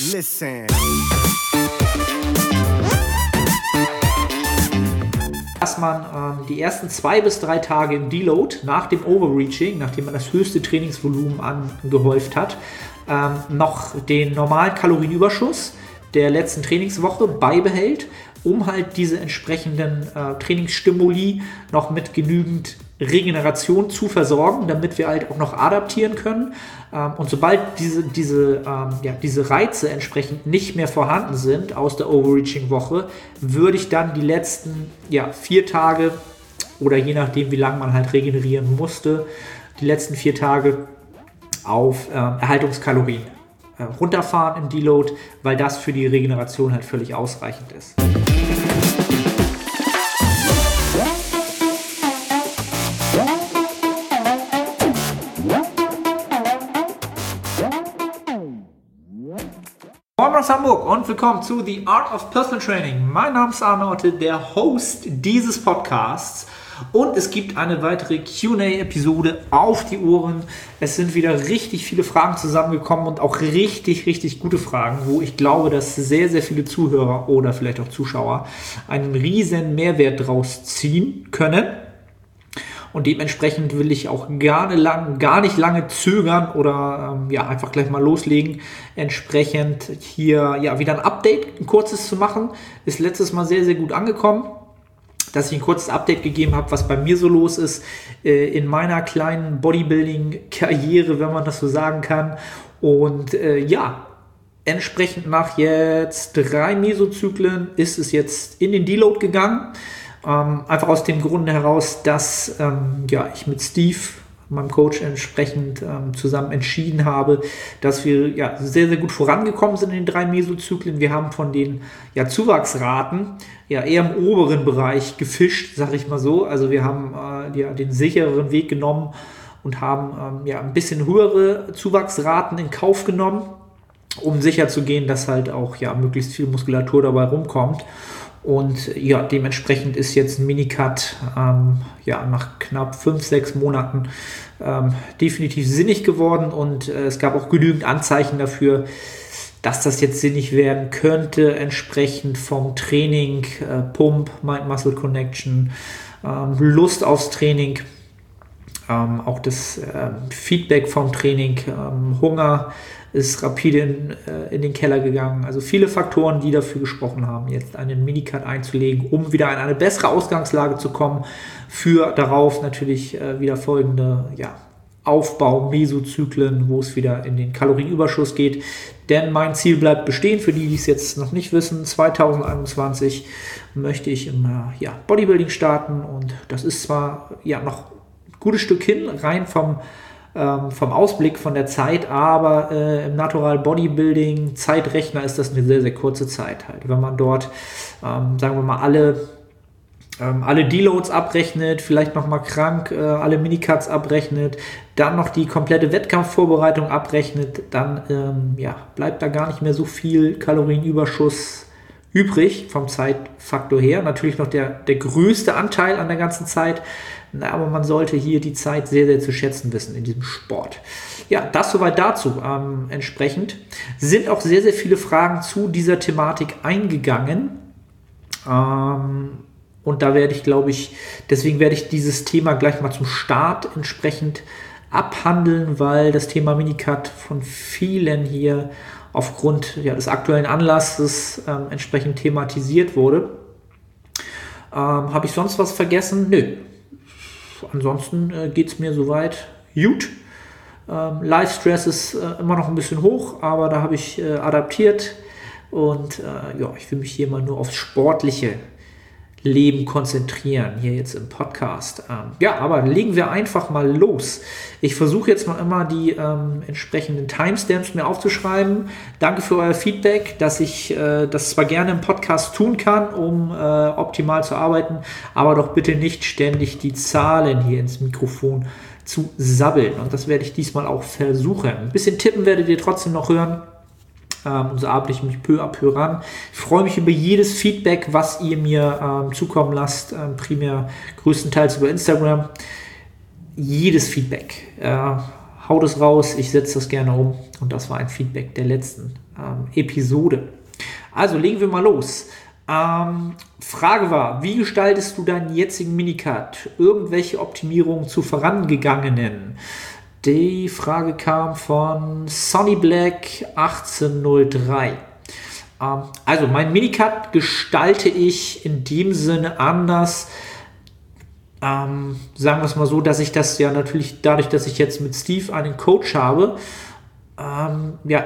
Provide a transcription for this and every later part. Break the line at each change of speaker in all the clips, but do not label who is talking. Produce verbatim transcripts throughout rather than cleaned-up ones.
Listen.
Dass man ähm, die ersten zwei bis drei Tage im Deload nach dem Overreaching, nachdem man das höchste Trainingsvolumen angehäuft hat, ähm, noch den normalen Kalorienüberschuss der letzten Trainingswoche beibehält, um halt diese entsprechenden äh, Trainingsstimuli noch mit genügend Regeneration zu versorgen, damit wir halt auch noch adaptieren können. Ähm, und sobald diese, diese, ähm, ja, diese Reize entsprechend nicht mehr vorhanden sind aus der Overreaching-Woche, würde ich dann die letzten ja, vier Tage oder je nachdem, wie lange man halt regenerieren musste, die letzten vier Tage auf ähm, Erhaltungskalorien äh, runterfahren im Deload, weil das für die Regeneration halt völlig ausreichend ist. Moin aus Hamburg und willkommen zu The Art of Personal Training. Mein Name ist Arne Otte, der Host dieses Podcasts, und es gibt eine weitere Q und A-Episode auf die Ohren. Es sind wieder richtig viele Fragen zusammengekommen und auch richtig, richtig gute Fragen, wo ich glaube, dass sehr, sehr viele Zuhörer oder vielleicht auch Zuschauer einen riesen Mehrwert draus ziehen können. Und dementsprechend will ich auch gar nicht, lang, gar nicht lange zögern oder ähm, ja, einfach gleich mal loslegen. Entsprechend hier ja wieder ein Update, ein kurzes zu machen. Ist letztes Mal sehr, sehr gut angekommen, dass ich ein kurzes Update gegeben habe, was bei mir so los ist äh, in meiner kleinen Bodybuilding-Karriere, wenn man das so sagen kann. Und äh, ja, entsprechend nach jetzt drei Mesozyklen ist es jetzt in den Deload gegangen. Ähm, einfach aus dem Grunde heraus, dass ähm, ja, ich mit Steve, meinem Coach, entsprechend ähm, zusammen entschieden habe, dass wir ja, sehr, sehr gut vorangekommen sind in den drei Mesozyklen. Wir haben von den ja, Zuwachsraten ja, eher im oberen Bereich gefischt, sag ich mal so. Also wir haben äh, ja, den sichereren Weg genommen und haben ähm, ja, ein bisschen höhere Zuwachsraten in Kauf genommen, um sicher zu gehen, dass halt auch ja, möglichst viel Muskulatur dabei rumkommt. Und ja, dementsprechend ist jetzt ein Minicut ähm, ja, nach knapp fünf, sechs Monaten ähm, definitiv sinnig geworden, und äh, es gab auch genügend Anzeichen dafür, dass das jetzt sinnig werden könnte, entsprechend vom Training, äh, Pump, Mind-Muscle-Connection, ähm, Lust aufs Training, ähm, auch das äh, Feedback vom Training, ähm, Hunger ist rapide in, äh, in den Keller gegangen. Also viele Faktoren, die dafür gesprochen haben, jetzt einen Minicut einzulegen, um wieder in eine bessere Ausgangslage zu kommen, für darauf natürlich äh, wieder folgende ja, Aufbau-Mesozyklen, wo es wieder in den Kalorienüberschuss geht. Denn mein Ziel bleibt bestehen, für die, die es jetzt noch nicht wissen, zwanzig einundzwanzig möchte ich im äh, ja, Bodybuilding starten, und das ist zwar ja noch ein gutes Stück hin, rein vom vom Ausblick von der Zeit, aber äh, im Natural Bodybuilding Zeitrechner ist das eine sehr, sehr kurze Zeit halt. Wenn man dort, ähm, sagen wir mal, alle, ähm, alle Deloads abrechnet, vielleicht nochmal krank, äh, alle Minicuts abrechnet, dann noch die komplette Wettkampfvorbereitung abrechnet, dann ähm, ja, bleibt da gar nicht mehr so viel Kalorienüberschuss übrig vom Zeitfaktor her. Natürlich noch der, der größte Anteil an der ganzen Zeit, na, aber man sollte hier die Zeit sehr, sehr zu schätzen wissen in diesem Sport. Ja, das soweit dazu. Ähm, entsprechend sind auch sehr, sehr viele Fragen zu dieser Thematik eingegangen. Ähm, und da werde ich, glaube ich, deswegen werde ich dieses Thema gleich mal zum Start entsprechend abhandeln, weil das Thema Minicut von vielen hier aufgrund ja, des aktuellen Anlasses ähm, entsprechend thematisiert wurde. Ähm, Habe ich sonst was vergessen? Nö. Ansonsten äh, geht es mir soweit gut. Ähm, Live-Stress ist äh, immer noch ein bisschen hoch, aber da habe ich äh, adaptiert, und äh, ja, ich will mich hier mal nur aufs sportliche Leben konzentrieren, hier jetzt im Podcast. Ähm, ja, aber legen wir einfach mal los. Ich versuche jetzt mal immer die ähm, entsprechenden Timestamps mir aufzuschreiben. Danke für euer Feedback, dass ich äh, das zwar gerne im Podcast tun kann, um äh, optimal zu arbeiten, aber doch bitte nicht ständig die Zahlen hier ins Mikrofon zu sabbeln. Und das werde ich diesmal auch versuchen. Ein bisschen tippen werdet ihr trotzdem noch hören. Ähm, und so arbeite ich mich peu à peu ran. Ich freue mich über jedes Feedback, was ihr mir ähm, zukommen lasst, ähm, primär größtenteils über Instagram. Jedes Feedback äh, haut es raus, ich setze das gerne um. Und das war ein Feedback der letzten ähm, Episode. Also legen wir mal los. Ähm, Frage war, wie gestaltest du deinen jetzigen Minicut? Irgendwelche Optimierungen zu vorangegangenen? Die Frage kam von Sonny Black achtzehn null drei. Ähm, also mein Minicut gestalte ich in dem Sinne anders. Ähm, sagen wir es mal so, dass ich das ja natürlich dadurch, dass ich jetzt mit Steve einen Coach habe, ähm, ja,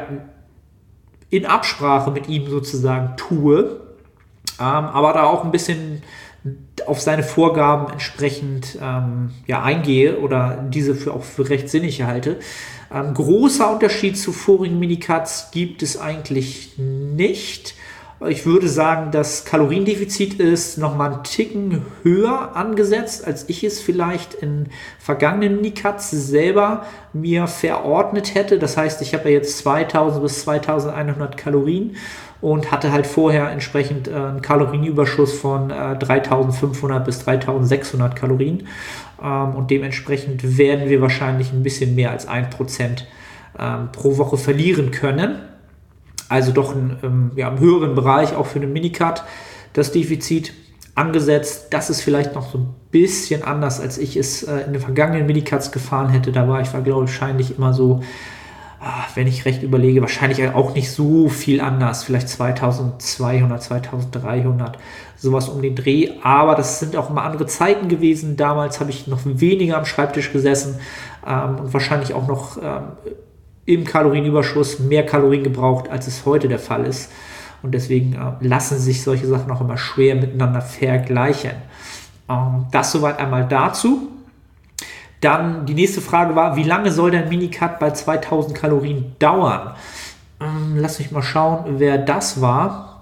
in Absprache mit ihm sozusagen tue, ähm, aber da auch ein bisschen auf seine Vorgaben entsprechend ähm, ja, eingehe oder diese für auch für recht sinnig halte. Ähm, großer Unterschied zu vorigen Minicuts gibt es eigentlich nicht. Ich würde sagen, das Kaloriendefizit ist nochmal einen Ticken höher angesetzt, als ich es vielleicht in vergangenen Minicuts selber mir verordnet hätte. Das heißt, ich habe ja jetzt zweitausend bis zweitausendeinhundert Kalorien und hatte halt vorher entsprechend äh, einen Kalorienüberschuss von äh, dreitausendfünfhundert bis dreitausendsechshundert Kalorien. Ähm, und dementsprechend werden wir wahrscheinlich ein bisschen mehr als ein Prozent ähm, pro Woche verlieren können. Also doch ein, ähm, ja, im höheren Bereich, auch für einen Minicut, das Defizit angesetzt. Das ist vielleicht noch so ein bisschen anders, als ich es äh, in den vergangenen Minicuts gefahren hätte. Da war ich war, glaube ich, wahrscheinlich immer so, ah, wenn ich recht überlege, wahrscheinlich auch nicht so viel anders. Vielleicht zweitausendzweihundert, zweitausenddreihundert, sowas um den Dreh. Aber das sind auch immer andere Zeiten gewesen. Damals habe ich noch weniger am Schreibtisch gesessen ähm, und wahrscheinlich auch noch ähm, im Kalorienüberschuss mehr Kalorien gebraucht, als es heute der Fall ist. Und deswegen äh, lassen sich solche Sachen auch immer schwer miteinander vergleichen. Ähm, das soweit einmal dazu. Dann die nächste Frage war, wie lange soll dein Minicut bei zweitausend Kalorien dauern? Ähm, lass mich mal schauen, wer das war.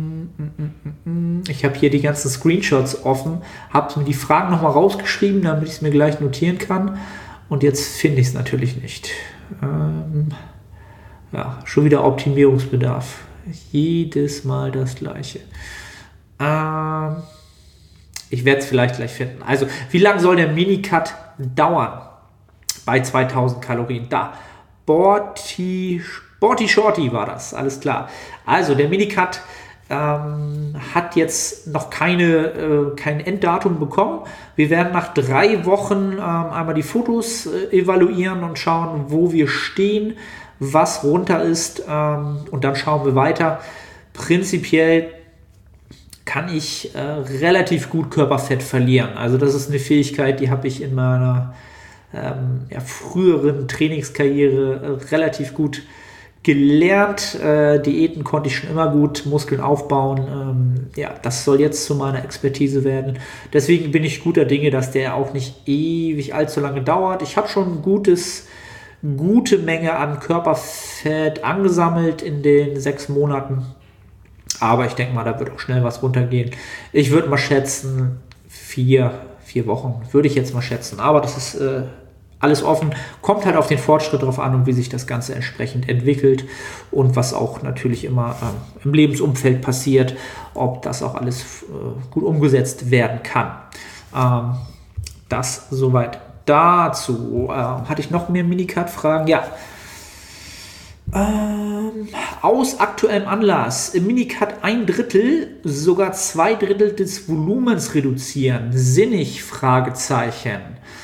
Ich habe hier die ganzen Screenshots offen, habe mir die Fragen nochmal rausgeschrieben, damit ich es mir gleich notieren kann. Und jetzt finde ich es natürlich nicht. Ähm, ja, schon wieder Optimierungsbedarf. Jedes Mal das Gleiche. Ähm, ich werde es vielleicht gleich finden. Also, wie lange soll der Minicut dauern? Bei zweitausend Kalorien. Da. Sporty, Sporty Shorty war das. Alles klar. Also, der Minicut ähm, hat jetzt noch keine, äh, kein Enddatum bekommen. Wir werden nach drei Wochen ähm, einmal die Fotos äh, evaluieren und schauen, wo wir stehen, was runter ist, ähm, und dann schauen wir weiter. Prinzipiell kann ich äh, relativ gut Körperfett verlieren. Also das ist eine Fähigkeit, die habe ich in meiner ähm, ja, früheren Trainingskarriere äh, relativ gut gelernt. Äh, Diäten konnte ich schon immer gut, Muskeln aufbauen. Ähm, ja, das soll jetzt zu meiner Expertise werden. Deswegen bin ich guter Dinge, dass der auch nicht ewig allzu lange dauert. Ich habe schon ein gutes, gute Menge an Körperfett angesammelt in den sechs Monaten. Aber ich denke mal, da wird auch schnell was runtergehen. Ich würde mal schätzen, vier, vier Wochen würde ich jetzt mal schätzen. Aber das ist äh, alles offen, kommt halt auf den Fortschritt drauf an und wie sich das Ganze entsprechend entwickelt und was auch natürlich immer ähm, im Lebensumfeld passiert, ob das auch alles äh, gut umgesetzt werden kann. Ähm, das soweit dazu. Ähm, hatte ich noch mehr Minicut-Fragen? Ja. Ähm, aus aktuellem Anlass im Minicut ein Drittel, sogar zwei Drittel des Volumens reduzieren. Sinnig? Fragezeichen.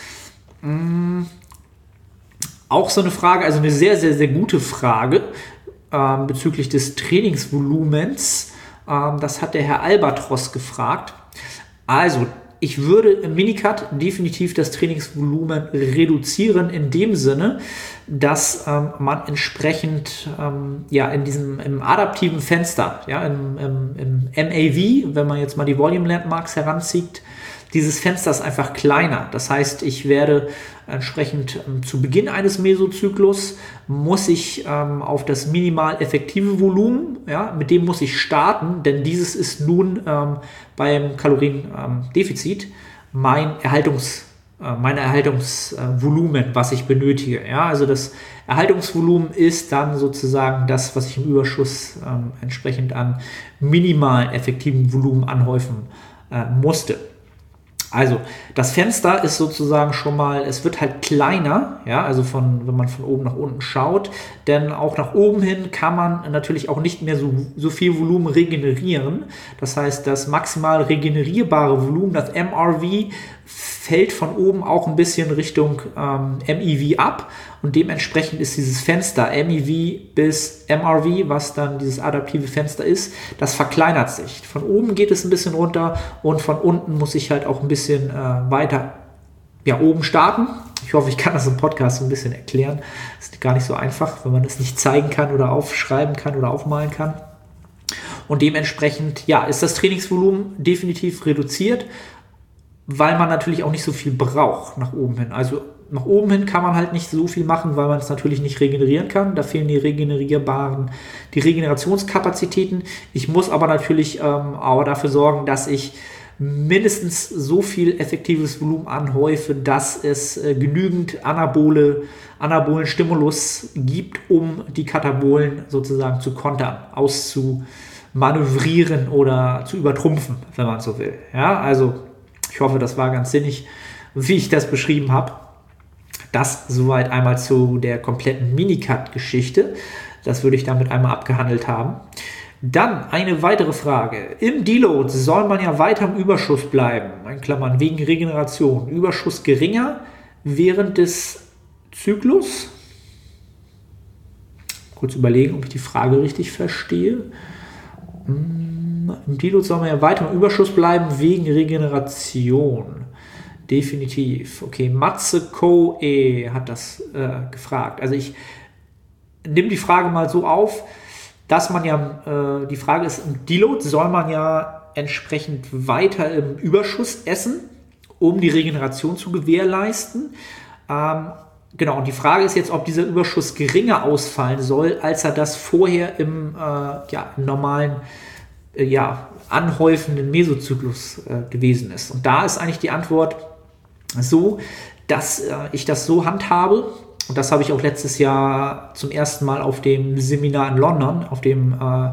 Auch so eine Frage, also eine sehr, sehr, sehr gute Frage ähm, bezüglich des Trainingsvolumens. Ähm, das hat der Herr Albatros gefragt. Also, ich würde im Minicut definitiv das Trainingsvolumen reduzieren in dem Sinne, dass ähm, man entsprechend ähm, ja, in diesem im adaptiven Fenster, ja, im, im, im M A V, wenn man jetzt mal die Volume Landmarks heranzieht, dieses Fenster ist einfach kleiner. Das heißt, ich werde entsprechend ähm, zu Beginn eines Mesozyklus muss ich ähm, auf das minimal effektive Volumen, ja, mit dem muss ich starten, denn dieses ist nun ähm, beim Kaloriendefizit mein Erhaltungs, äh, mein Erhaltungsvolumen, was ich benötige. Ja, also das Erhaltungsvolumen ist dann sozusagen das, was ich im Überschuss ähm, entsprechend an minimal effektivem Volumen anhäufen äh, musste. Also, das Fenster ist sozusagen schon mal, es wird halt kleiner, ja, also von, wenn man von oben nach unten schaut, denn auch nach oben hin kann man natürlich auch nicht mehr so, so viel Volumen regenerieren. Das heißt, das maximal regenerierbare Volumen, das M R V, fällt von oben auch ein bisschen Richtung ähm, M E V ab und dementsprechend ist dieses Fenster M E V bis M R V, was dann dieses adaptive Fenster ist, das verkleinert sich. Von oben geht es ein bisschen runter und von unten muss ich halt auch ein bisschen äh, weiter ja, oben starten. Ich hoffe, ich kann das im Podcast so ein bisschen erklären. Das ist gar nicht so einfach, wenn man das nicht zeigen kann oder aufschreiben kann oder aufmalen kann. Und dementsprechend ja, ist das Trainingsvolumen definitiv reduziert, weil man natürlich auch nicht so viel braucht nach oben hin. Also nach oben hin kann man halt nicht so viel machen, weil man es natürlich nicht regenerieren kann. Da fehlen die regenerierbaren, die Regenerationskapazitäten. Ich muss aber natürlich ähm, auch dafür sorgen, dass ich mindestens so viel effektives Volumen anhäufe, dass es äh, genügend Anabole, anabolen Stimulus gibt, um die Katabolen sozusagen zu kontern, auszumanövrieren oder zu übertrumpfen, wenn man so will. Ja, also ich hoffe, das war ganz sinnig, wie ich das beschrieben habe. Das soweit einmal zu der kompletten Minicut-Geschichte. Das würde ich damit einmal abgehandelt haben. Dann eine weitere Frage. Im Deload soll man ja weiter im Überschuss bleiben, in Klammern wegen Regeneration. Überschuss geringer während des Zyklus. Kurz überlegen, ob ich die Frage richtig verstehe. Im Deload soll man ja weiter im Überschuss bleiben wegen Regeneration. Definitiv. Okay, Matze Koe hat das äh, gefragt. Also ich nehme die Frage mal so auf, dass man ja, äh, die Frage ist, im Deload soll man ja entsprechend weiter im Überschuss essen, um die Regeneration zu gewährleisten. Ähm, genau, und die Frage ist jetzt, ob dieser Überschuss geringer ausfallen soll, als er das vorher im, äh, ja, im normalen äh, ja, anhäufenden Mesozyklus äh, gewesen ist. Und da ist eigentlich die Antwort so, dass äh, ich das so handhabe, und das habe ich auch letztes Jahr zum ersten Mal auf dem Seminar in London, auf dem äh,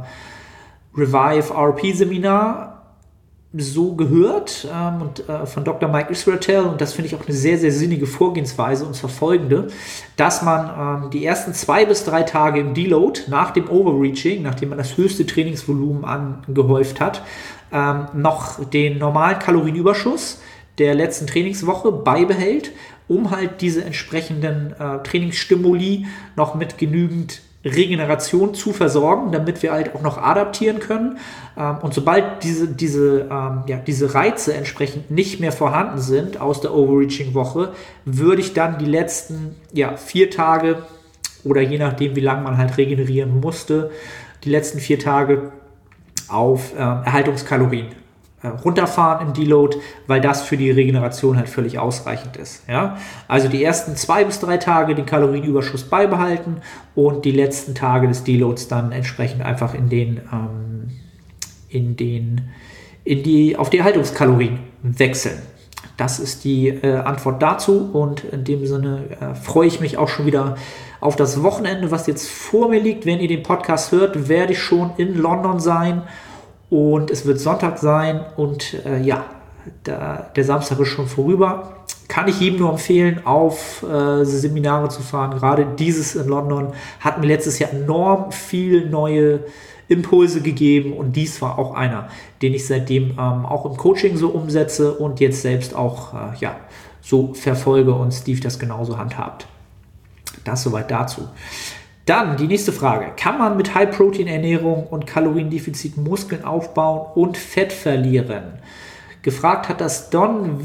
Revive R P Seminar so gehört ähm, und äh, von Doktor Mike Israetel, und das finde ich auch eine sehr, sehr sinnige Vorgehensweise, und zwar folgende, dass man ähm, die ersten zwei bis drei Tage im Deload nach dem Overreaching, nachdem man das höchste Trainingsvolumen angehäuft hat, ähm, noch den normalen Kalorienüberschuss der letzten Trainingswoche beibehält, um halt diese entsprechenden äh, Trainingsstimuli noch mit genügend Regeneration zu versorgen, damit wir halt auch noch adaptieren können. Ähm, und sobald diese, diese, ähm, ja, diese Reize entsprechend nicht mehr vorhanden sind aus der Overreaching-Woche, würde ich dann die letzten ja, vier Tage oder je nachdem, wie lange man halt regenerieren musste, die letzten vier Tage auf ähm, Erhaltungskalorien runterfahren im Deload, weil das für die Regeneration halt völlig ausreichend ist. Ja? Also die ersten zwei bis drei Tage den Kalorienüberschuss beibehalten und die letzten Tage des Deloads dann entsprechend einfach in den, ähm, in den, in die, auf die Erhaltungskalorien wechseln. Das ist die äh, Antwort dazu, und in dem Sinne äh, freue ich mich auch schon wieder auf das Wochenende, was jetzt vor mir liegt. Wenn ihr den Podcast hört, werde ich schon in London sein. Und es wird Sonntag sein und äh, ja, da, der Samstag ist schon vorüber. Kann ich jedem nur empfehlen, auf äh, Seminare zu fahren. Gerade dieses in London hat mir letztes Jahr enorm viel neue Impulse gegeben, und dies war auch einer, den ich seitdem ähm, auch im Coaching so umsetze und jetzt selbst auch äh, ja, so verfolge und Steve das genauso handhabt. Das soweit dazu. Dann die nächste Frage. Kann man mit High-Protein-Ernährung und Kaloriendefizit Muskeln aufbauen und Fett verlieren? Gefragt hat das Don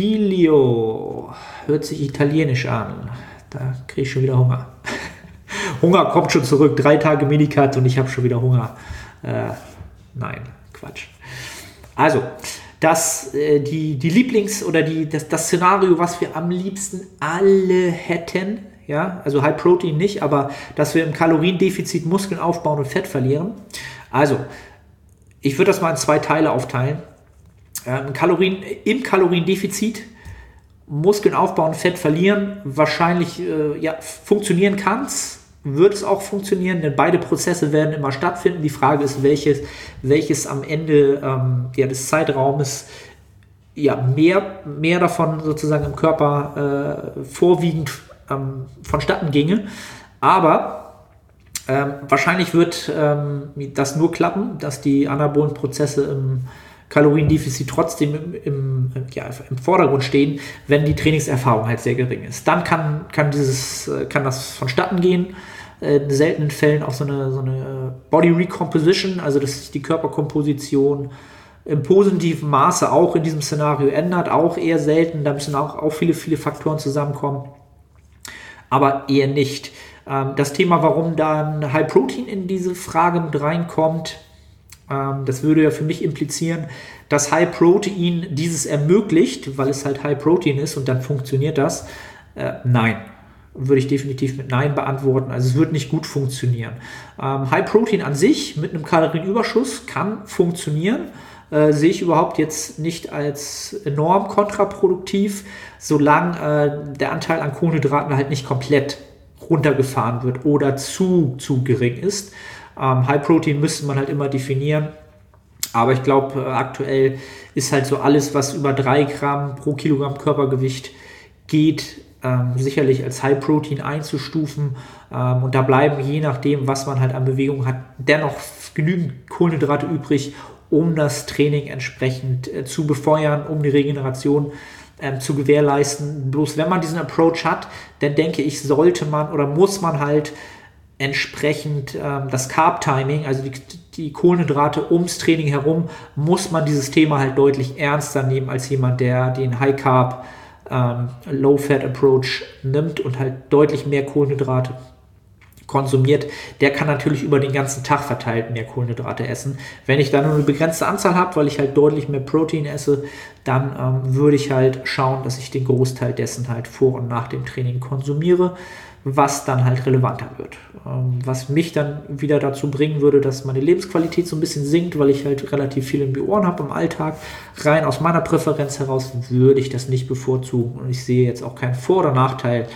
Vigilio. Hört sich italienisch an. Da kriege ich schon wieder Hunger. Hunger kommt schon zurück. Drei Tage Minicut und ich habe schon wieder Hunger. Äh, nein, Quatsch. Also, das, äh, die, die Lieblings- oder die, das, das Szenario, was wir am liebsten alle hätten, ja, also High Protein nicht, aber dass wir im Kaloriendefizit Muskeln aufbauen und Fett verlieren. Also, ich würde das mal in zwei Teile aufteilen. Ähm, Kalorien, im Kaloriendefizit Muskeln aufbauen und Fett verlieren, wahrscheinlich äh, ja, funktionieren kann es, wird es auch funktionieren, denn beide Prozesse werden immer stattfinden. Die Frage ist, welches, welches am Ende ähm, ja, des Zeitraumes ja, mehr, mehr davon sozusagen im Körper äh, vorwiegend ähm, vonstatten ginge. Aber ähm, wahrscheinlich wird ähm, das nur klappen, dass die anabolen Prozesse im Kaloriendefizit trotzdem im, im, ja, im Vordergrund stehen, wenn die Trainingserfahrung halt sehr gering ist. Dann kann, kann, dieses, kann das vonstatten gehen. In seltenen Fällen auch so eine, so eine Body Recomposition, also dass sich die Körperkomposition im positiven Maße auch in diesem Szenario ändert, auch eher selten. Da müssen auch, auch viele, viele Faktoren zusammenkommen, aber eher nicht. Das Thema, warum dann High Protein in diese Frage mit reinkommt, das würde ja für mich implizieren, dass High Protein dieses ermöglicht, weil es halt High Protein ist und dann funktioniert das. Äh, nein, würde ich definitiv mit Nein beantworten. Also es wird nicht gut funktionieren. Ähm, High Protein an sich mit einem Kalorienüberschuss kann funktionieren. Äh, sehe ich überhaupt jetzt nicht als enorm kontraproduktiv, solange äh, der Anteil an Kohlenhydraten halt nicht komplett runtergefahren wird oder zu, zu gering ist. Ähm, High Protein müsste man halt immer definieren. Aber ich glaube, äh, aktuell ist halt so alles, was über drei Gramm pro Kilogramm Körpergewicht geht, ähm, sicherlich als High Protein einzustufen. Ähm, und da bleiben, je nachdem, was man halt an Bewegung hat, dennoch genügend Kohlenhydrate übrig, um das Training entsprechend äh, zu befeuern, um die Regeneration ähm, zu gewährleisten. Bloß wenn man diesen Approach hat, dann denke ich, sollte man oder muss man halt entsprechend ähm, das Carb-Timing, also die, die Kohlenhydrate ums Training herum, muss man dieses Thema halt deutlich ernster nehmen als jemand, der den High-Carb, ähm, Low-Fat-Approach nimmt und halt deutlich mehr Kohlenhydrate konsumiert. Der kann natürlich über den ganzen Tag verteilt mehr Kohlenhydrate essen. Wenn ich da nur eine begrenzte Anzahl habe, weil ich halt deutlich mehr Protein esse, dann ähm, würde ich halt schauen, dass ich den Großteil dessen halt vor und nach dem Training konsumiere, was dann halt relevanter wird. Ähm, was mich dann wieder dazu bringen würde, dass meine Lebensqualität so ein bisschen sinkt, weil ich halt relativ viel in die Ohren habe im Alltag. Rein aus meiner Präferenz heraus würde ich das nicht bevorzugen und ich sehe jetzt auch keinen Vor- oder Nachteil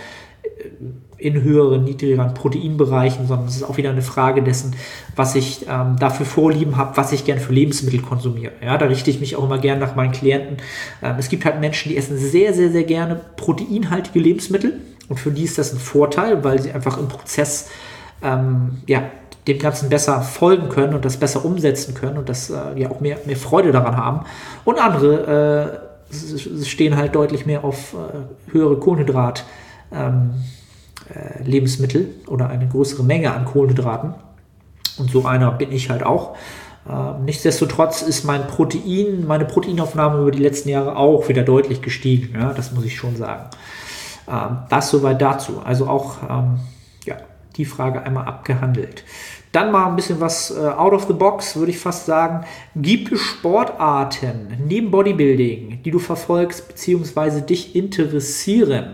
in höheren, niedrigeren Proteinbereichen, sondern es ist auch wieder eine Frage dessen, was ich ähm, dafür Vorlieben habe, was ich gerne für Lebensmittel konsumiere. Ja, da richte ich mich auch immer gerne nach meinen Klienten. Ähm, es gibt halt Menschen, die essen sehr, sehr, sehr gerne proteinhaltige Lebensmittel und für die ist das ein Vorteil, weil sie einfach im Prozess ähm, ja, dem Ganzen besser folgen können und das besser umsetzen können und das äh, ja auch mehr, mehr Freude daran haben. Und andere äh, stehen halt deutlich mehr auf äh, höhere Kohlenhydrat ähm, Lebensmittel oder eine größere Menge an Kohlenhydraten. Und so einer bin ich halt auch. Ähm, nichtsdestotrotz ist mein Protein, meine Proteinaufnahme über die letzten Jahre auch wieder deutlich gestiegen. Ja, das muss ich schon sagen. Ähm, das soweit dazu. Also auch ähm, ja, die Frage einmal abgehandelt. Dann mal ein bisschen was äh, out of the box, würde ich fast sagen. Gibt es Sportarten neben Bodybuilding, die du verfolgst bzw. dich interessieren?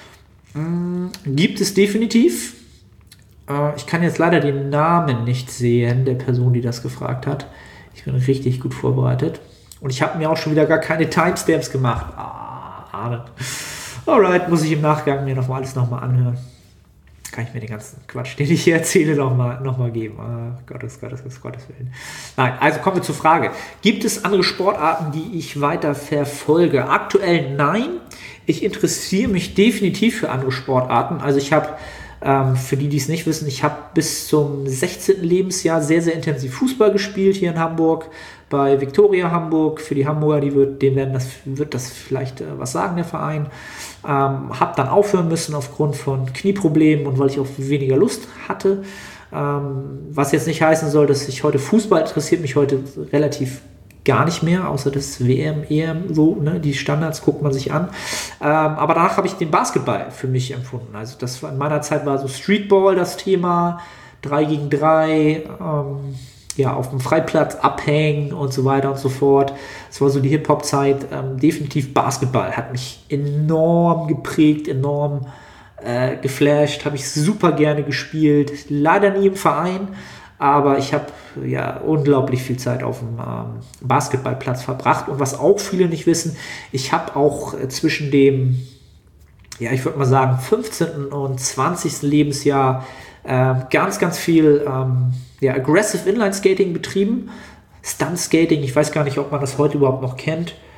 Gibt es definitiv. Ich kann jetzt leider den Namen nicht sehen der Person, die das gefragt hat. Ich bin richtig gut vorbereitet. Und ich habe mir auch schon wieder gar keine Timestamps gemacht. Ah, alright, muss ich im Nachgang mir nochmal alles nochmal anhören. Kann ich mir den ganzen Quatsch, den ich hier erzähle, nochmal noch mal geben. Ah, Gottes, Gottes, Gottes, Gottes Willen. Nein, also kommen wir zur Frage. Gibt es andere Sportarten, die ich weiter verfolge? Aktuell nein. Ich interessiere mich definitiv für andere Sportarten. Also ich habe, ähm, für die, die es nicht wissen, ich habe bis zum sechzehnten Lebensjahr sehr, sehr intensiv Fußball gespielt hier in Hamburg, bei Viktoria Hamburg. Für die Hamburger, die wird, denen werden das, wird das vielleicht äh, was sagen, der Verein. Ähm, habe dann aufhören müssen aufgrund von Knieproblemen und weil ich auch weniger Lust hatte. Ähm, was jetzt nicht heißen soll, dass ich heute Fußball interessiert mich heute relativ gar nicht mehr, außer das W M, E M, so, ne, die Standards guckt man sich an. Ähm, aber danach habe ich den Basketball für mich empfunden. Also das war in meiner Zeit war so Streetball das Thema, drei gegen drei, ähm, ja, auf dem Freiplatz abhängen und so weiter und so fort. Das war so die Hip-Hop-Zeit. Ähm, definitiv Basketball hat mich enorm geprägt, enorm äh, geflasht, habe ich super gerne gespielt. Leider nie im Verein, aber ich habe ja unglaublich viel Zeit auf dem ähm, Basketballplatz verbracht. Und was auch viele nicht wissen, ich habe auch äh, zwischen dem, ja, ich würde mal sagen, fünfzehnten und zwanzigsten Lebensjahr äh, ganz, ganz viel ähm, ja, Aggressive Inline Skating betrieben. Stunt Skating, ich weiß gar nicht, ob man das heute überhaupt noch kennt.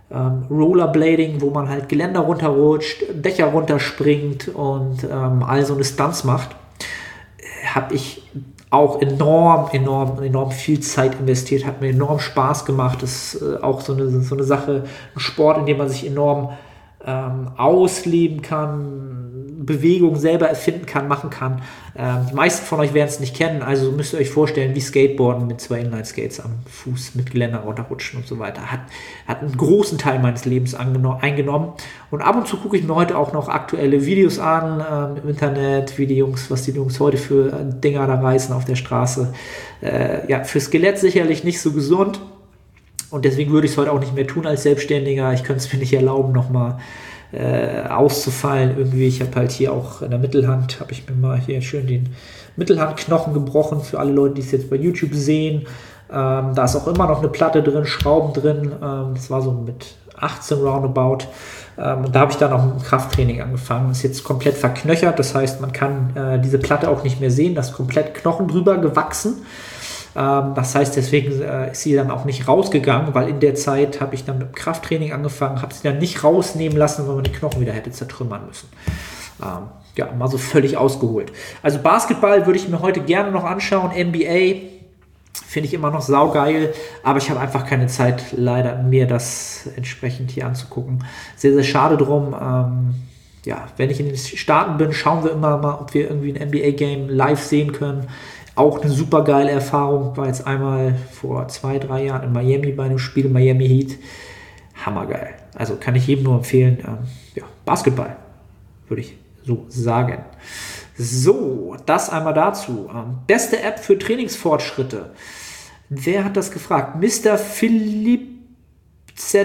ähm, Rollerblading, wo man halt Geländer runterrutscht, Dächer runterspringt und ähm, all so eine Stunts macht, habe ich auch enorm, enorm, enorm viel Zeit investiert, hat mir enorm Spaß gemacht. Das ist äh, auch so eine, so eine Sache, ein Sport, in dem man sich enorm ähm, ausleben kann, Bewegung selber erfinden kann, machen kann. Ähm, die meisten von euch werden es nicht kennen, also müsst ihr euch vorstellen, wie Skateboarden mit zwei Inline-Skates am Fuß mit Geländer runterrutschen und so weiter. Hat, hat einen großen Teil meines Lebens eingenommen. Und ab und zu gucke ich mir heute auch noch aktuelle Videos an, ähm, im Internet, wie die Jungs, was die Jungs heute für Dinger da reißen auf der Straße. Äh, ja, für Skelett sicherlich nicht so gesund. Und deswegen würde ich es heute auch nicht mehr tun als Selbstständiger. Ich könnte es mir nicht erlauben, nochmal äh, auszufallen. Irgendwie, ich habe halt hier auch in der Mittelhand, habe ich mir mal hier schön den Mittelhandknochen gebrochen, für alle Leute, die es jetzt bei YouTube sehen. Ähm, da ist auch immer noch eine Platte drin, Schrauben drin. Ähm, das war so mit achtzehn roundabout. Ähm, und da habe ich dann auch mit dem Krafttraining angefangen. Ist jetzt komplett verknöchert. Das heißt, man kann äh, diese Platte auch nicht mehr sehen. Da ist komplett Knochen drüber gewachsen. Ähm, das heißt, deswegen äh, ist sie dann auch nicht rausgegangen, weil in der Zeit habe ich dann mit dem Krafttraining angefangen, habe sie dann nicht rausnehmen lassen, weil man die Knochen wieder hätte zertrümmern müssen. Ähm, ja, mal so völlig ausgeholt. Also Basketball würde ich mir heute gerne noch anschauen. N B A finde ich immer noch saugeil, aber ich habe einfach keine Zeit, leider mir das entsprechend hier anzugucken. Sehr, sehr schade drum. Ähm, ja, wenn ich in den Staaten bin, schauen wir immer mal, ob wir irgendwie ein N B A-Game live sehen können. Auch eine super geile Erfahrung. War jetzt einmal vor zwei, drei Jahren in Miami bei einem Spiel, Miami Heat. Hammergeil. Also kann ich jedem nur empfehlen. Ähm, ja, Basketball, würde ich so sagen. So, das einmal dazu. Ähm, beste App für Trainingsfortschritte. Wer hat das gefragt? Mister Philipp Z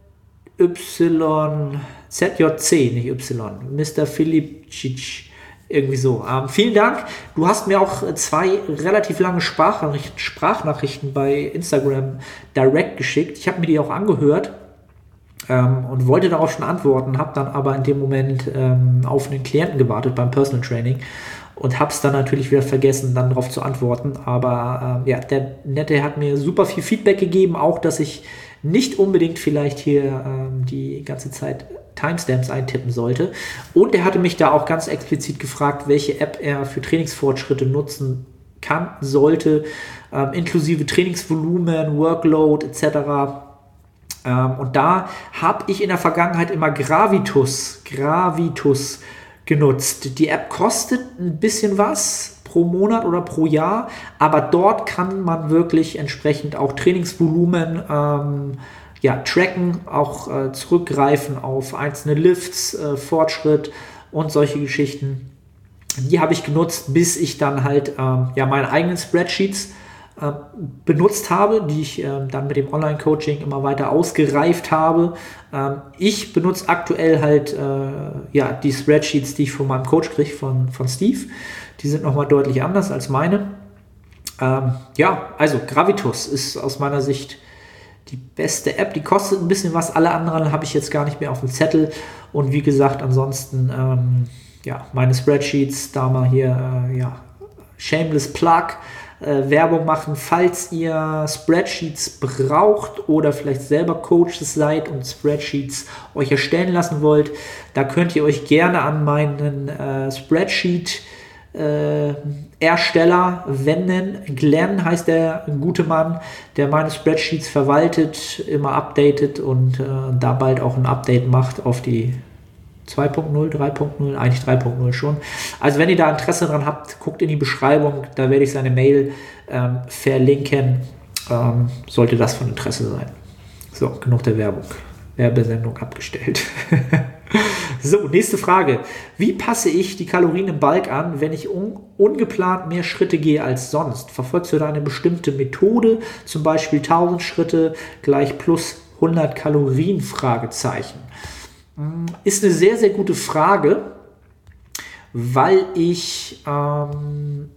Y Z J C, nicht Y. Mister Philipp Cic. Irgendwie so. Ähm, vielen Dank. Du hast mir auch zwei relativ lange Sprachnachrichten, Sprachnachrichten bei Instagram direct geschickt. Ich habe mir die auch angehört ähm, und wollte darauf schon antworten, habe dann aber in dem Moment ähm, auf einen Klienten gewartet beim Personal Training und habe es dann natürlich wieder vergessen, dann darauf zu antworten. Aber ähm, ja, der Nette hat mir super viel Feedback gegeben, auch dass ich nicht unbedingt vielleicht hier ähm, die ganze Zeit Timestamps eintippen sollte. Und er hatte mich da auch ganz explizit gefragt, welche App er für Trainingsfortschritte nutzen kann, sollte, ähm, inklusive Trainingsvolumen, Workload et cetera. Ähm, und da habe ich in der Vergangenheit immer Gravitus, Gravitus genutzt. Die App kostet ein bisschen was pro Monat oder pro Jahr, aber dort kann man wirklich entsprechend auch Trainingsvolumen ähm, ja, tracken, auch äh, zurückgreifen auf einzelne Lifts, äh, Fortschritt und solche Geschichten. Die habe ich genutzt, bis ich dann halt ähm, ja, meine eigenen Spreadsheets äh, benutzt habe, die ich äh, dann mit dem Online-Coaching immer weiter ausgereift habe. Ähm, ich benutze aktuell halt äh, ja, die Spreadsheets, die ich von meinem Coach kriege, von, von Steve. Die sind nochmal deutlich anders als meine. Ähm, ja, also Gravitus ist aus meiner Sicht die beste App, die kostet ein bisschen was, alle anderen habe ich jetzt gar nicht mehr auf dem Zettel und wie gesagt, ansonsten ähm, ja, meine Spreadsheets, da mal hier äh, ja, shameless plug, äh, Werbung machen, falls ihr Spreadsheets braucht oder vielleicht selber Coaches seid und Spreadsheets euch erstellen lassen wollt, da könnt ihr euch gerne an meinen äh, Spreadsheet Äh, Ersteller wenden. Glenn heißt der gute Mann, der meine Spreadsheets verwaltet, immer updatet und äh, da bald auch ein Update macht auf die zwei Punkt null, drei Punkt null, eigentlich drei Punkt null schon. Also wenn ihr da Interesse dran habt, guckt in die Beschreibung, da werde ich seine Mail ähm, verlinken. Ähm, sollte das von Interesse sein. So, genug der Werbung. Werbesendung abgestellt. So, nächste Frage. Wie passe ich die Kalorien im Bulk an, wenn ich un- ungeplant mehr Schritte gehe als sonst? Verfolgst du da eine bestimmte Methode, zum Beispiel tausend Schritte gleich plus hundert Kalorien? Fragezeichen. Ist eine sehr, sehr gute Frage, weil ich ähm,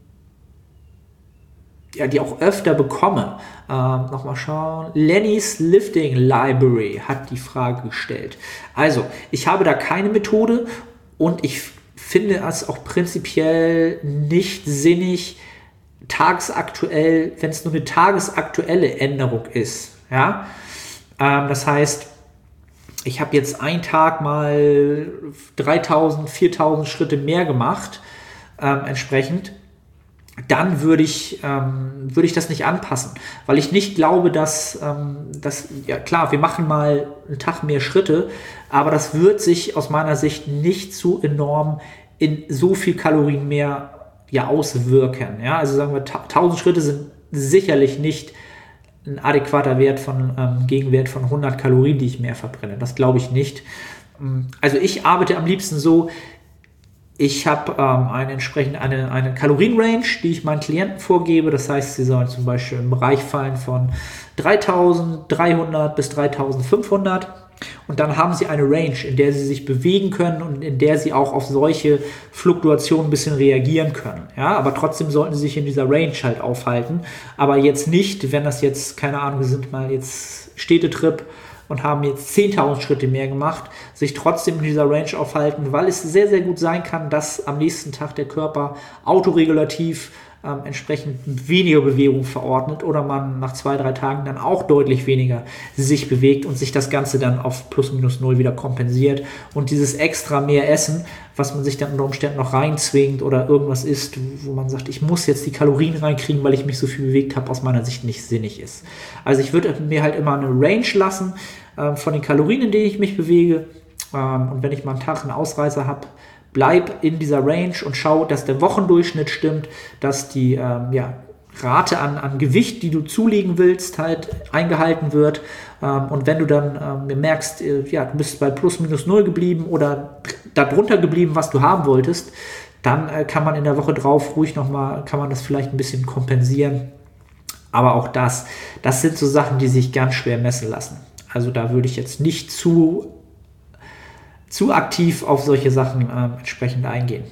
ja, die auch öfter bekomme. Ähm, Nochmal schauen. Lenny's Lifting Library hat die Frage gestellt. Also, ich habe da keine Methode und ich finde es auch prinzipiell nicht sinnig, tagesaktuell, wenn es nur eine tagesaktuelle Änderung ist. Ja? Ähm, das heißt, ich habe jetzt einen Tag mal dreitausend, viertausend Schritte mehr gemacht, ähm, entsprechend, dann würde ich, ähm, würde ich das nicht anpassen, weil ich nicht glaube, dass, ähm, dass, ja klar, wir machen mal einen Tag mehr Schritte, aber das wird sich aus meiner Sicht nicht so enorm in so viel Kalorien mehr ja, auswirken. Ja? Also sagen wir, tausend Schritte sind sicherlich nicht ein adäquater Wert von ähm, Gegenwert von hundert Kalorien, die ich mehr verbrenne. Das glaube ich nicht. Also ich arbeite am liebsten so, ich habe ähm, eine entsprechend eine, eine Kalorienrange, die ich meinen Klienten vorgebe. Das heißt, sie sollen zum Beispiel im Bereich fallen von dreitausenddreihundert bis dreitausendfünfhundert. Und dann haben sie eine Range, in der sie sich bewegen können und in der sie auch auf solche Fluktuationen ein bisschen reagieren können. Ja, aber trotzdem sollten sie sich in dieser Range halt aufhalten. Aber jetzt nicht, wenn das jetzt, keine Ahnung, wir sind mal jetzt Städtetrip und haben jetzt zehntausend Schritte mehr gemacht, sich trotzdem in dieser Range aufhalten, weil es sehr, sehr gut sein kann, dass am nächsten Tag der Körper autoregulativ ähm, entsprechend weniger Bewegung verordnet oder man nach zwei, drei Tagen dann auch deutlich weniger sich bewegt und sich das Ganze dann auf plus minus null wieder kompensiert. Und dieses extra mehr Essen, was man sich dann unter Umständen noch reinzwingt oder irgendwas isst, wo man sagt, ich muss jetzt die Kalorien reinkriegen, weil ich mich so viel bewegt habe, aus meiner Sicht nicht sinnig ist. Also ich würde mir halt immer eine Range lassen äh, von den Kalorien, in denen ich mich bewege. Ähm, und wenn ich mal einen Tag einen Ausreißer habe, bleib in dieser Range und schau, dass der Wochendurchschnitt stimmt, dass die ähm, ja, Rate an, an Gewicht, die du zulegen willst, halt eingehalten wird. Ähm, und wenn du dann ähm, merkst, äh, ja, du bist bei plus minus null geblieben oder darunter geblieben, was du haben wolltest, dann äh, kann man in der Woche drauf ruhig nochmal, kann man das vielleicht ein bisschen kompensieren. Aber auch das, das sind so Sachen, die sich ganz schwer messen lassen. Also da würde ich jetzt nicht zu zu aktiv auf solche Sachen äh, entsprechend eingehen.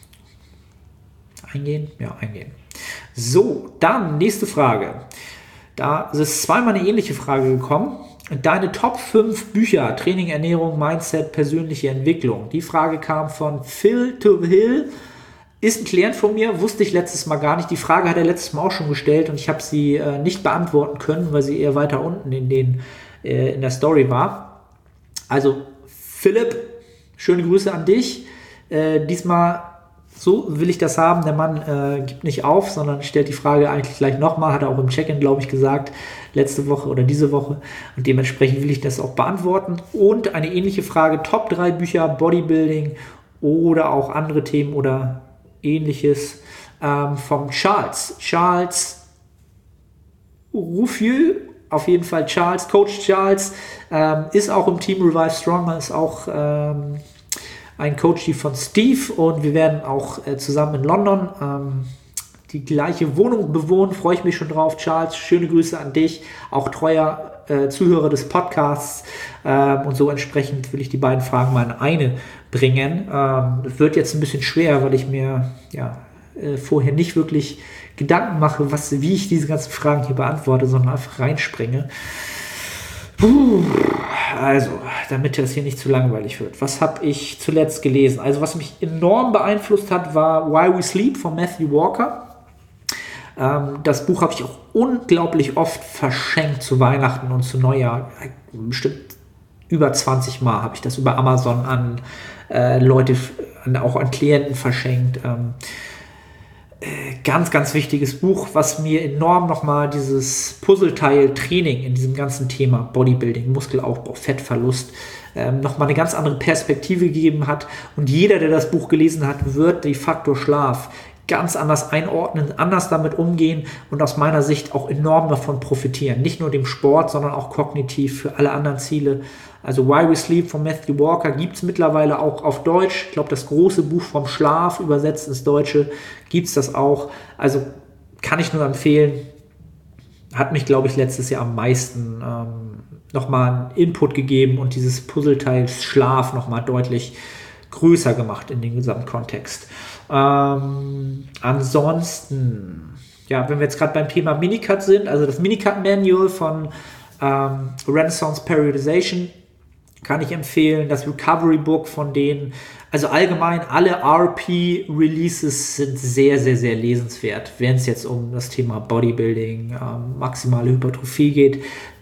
Eingehen? Ja, eingehen. So, dann nächste Frage. Da ist zweimal eine ähnliche Frage gekommen. Deine Top fünf Bücher, Training, Ernährung, Mindset, persönliche Entwicklung. Die Frage kam von Phil to the Hill. Ist ein Klient von mir, wusste ich letztes Mal gar nicht. Die Frage hat er letztes Mal auch schon gestellt und ich habe sie äh, nicht beantworten können, weil sie eher weiter unten in, den, äh, in der Story war. Also Philipp, schöne Grüße an dich. Äh, diesmal, so will ich das haben. Der Mann äh, gibt nicht auf, sondern stellt die Frage eigentlich gleich nochmal. Hat er auch im Check-in, glaube ich, gesagt, letzte Woche oder diese Woche. Und dementsprechend will ich das auch beantworten. Und eine ähnliche Frage, Top drei Bücher, Bodybuilding oder auch andere Themen oder ähnliches ähm, vom Charles. Charles Ruffieux. Auf jeden Fall Charles, Coach Charles, ähm, ist auch im Team Revive Stronger, ist auch ähm, ein Coach von Steve und wir werden auch äh, zusammen in London ähm, die gleiche Wohnung bewohnen. Freue ich mich schon drauf. Charles, schöne Grüße an dich, auch treuer äh, Zuhörer des Podcasts ähm, und so entsprechend will ich die beiden Fragen mal in eine bringen. Ähm, das wird jetzt ein bisschen schwer, weil ich mir ja äh, vorher nicht wirklich Gedanken mache, was, wie ich diese ganzen Fragen hier beantworte, sondern einfach reinspringe. Puh, also, damit das hier nicht zu langweilig wird. Was habe ich zuletzt gelesen? Also, was mich enorm beeinflusst hat, war Why We Sleep von Matthew Walker. Ähm, das Buch habe ich auch unglaublich oft verschenkt zu Weihnachten und zu Neujahr. Bestimmt über zwanzig Mal habe ich das über Amazon an äh, Leute, an, auch an Klienten verschenkt. Ähm, Ganz, ganz wichtiges Buch, was mir enorm nochmal dieses Puzzleteil Training in diesem ganzen Thema Bodybuilding, Muskelaufbau, Fettverlust ähm, nochmal eine ganz andere Perspektive gegeben hat. Und jeder, der das Buch gelesen hat, wird den Faktor Schlaf ganz anders einordnen, anders damit umgehen und aus meiner Sicht auch enorm davon profitieren. Nicht nur dem Sport, sondern auch kognitiv für alle anderen Ziele. Also Why We Sleep von Matthew Walker gibt es mittlerweile auch auf Deutsch. Ich glaube, das große Buch vom Schlaf, übersetzt ins Deutsche, gibt es das auch. Also kann ich nur empfehlen. Hat mich, glaube ich, letztes Jahr am meisten ähm, nochmal einen Input gegeben und dieses Puzzleteil Schlaf nochmal deutlich größer gemacht in den Gesamtkontext. Ähm, ansonsten, ja, wenn wir jetzt gerade beim Thema Minicut sind, also das Minicut Manual von ähm, Renaissance Periodization, kann ich empfehlen. Das Recovery Book von denen, also allgemein alle R P-Releases sind sehr, sehr, sehr lesenswert, wenn es jetzt um das Thema Bodybuilding, ähm, maximale Hypertrophie geht.